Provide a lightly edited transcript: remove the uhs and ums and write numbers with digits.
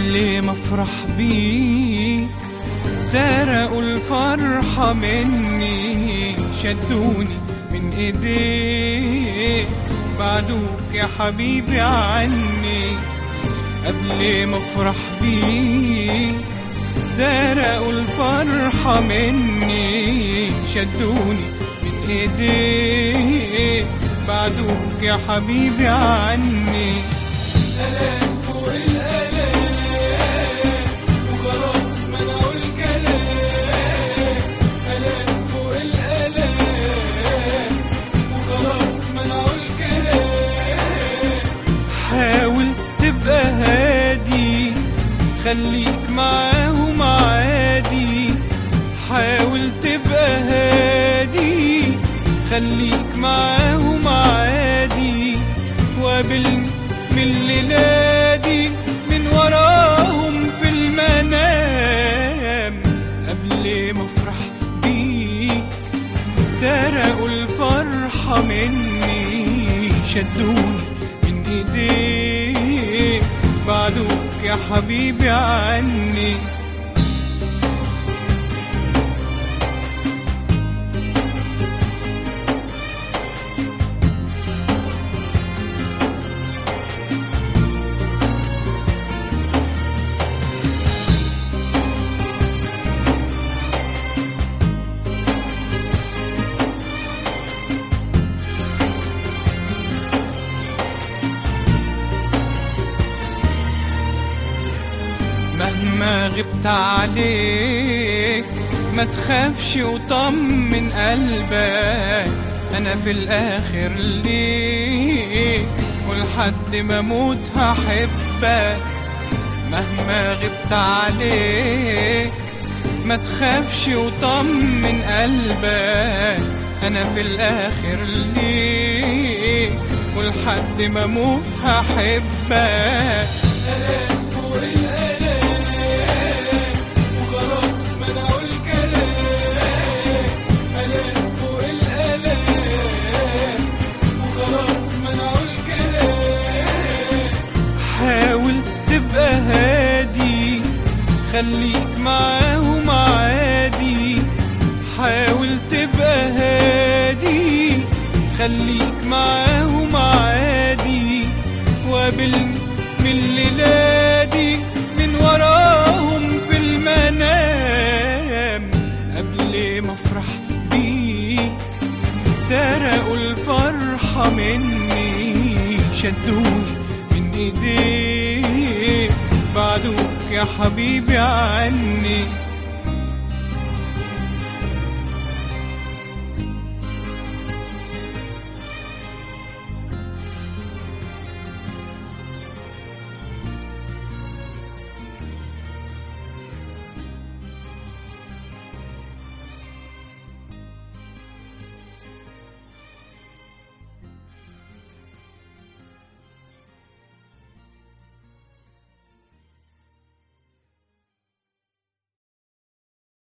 قبل ما افرح بيك سرقوا الفرحة مني، شدوني من ايديك بعدوك يا حبيبي عني. قبل ما افرح بيك سرقوا الفرحة مني، شدوني من ايديك بعدوك يا حبيبي عني. ألام فوق الألام وخلاص منعوا الكلام، ألام فوق الألام وخلاص منعوا الكلام. حاول تبقى هادي خليك معاهم عادي، حاول تبقى هادي خليك معاهم عادي. وقابلني من الليلة دي من وراهم في المنام. قبل ما افرح بيك سرقوا الفرحة مني، شدوني من ايديك بعدوك يا حبيبي عني. مهما غبت عليك ما تخافش وطمن قلبك، أنا في الآخر ليك ولحد ما أموت هحبك. مهما غبت عليك ما تخافش وطمن قلبك، أنا في الآخر ليك ولحد ما أموت هحبك. ألام فوق الألام وخلاص منعوا الكلام، ألام فوق الألام وخلاص منعوا الكلام. حاول تبقى هادي خليك معاهم عادي، حاول تبقى هادي خليك معاهم عادي. وقابلني من الليلة دي من وراهم في المنام. قبل ما افرح بيك سرقوا الفرحة مني، شدوني من ايديك بعدوك يا حبيبي عني.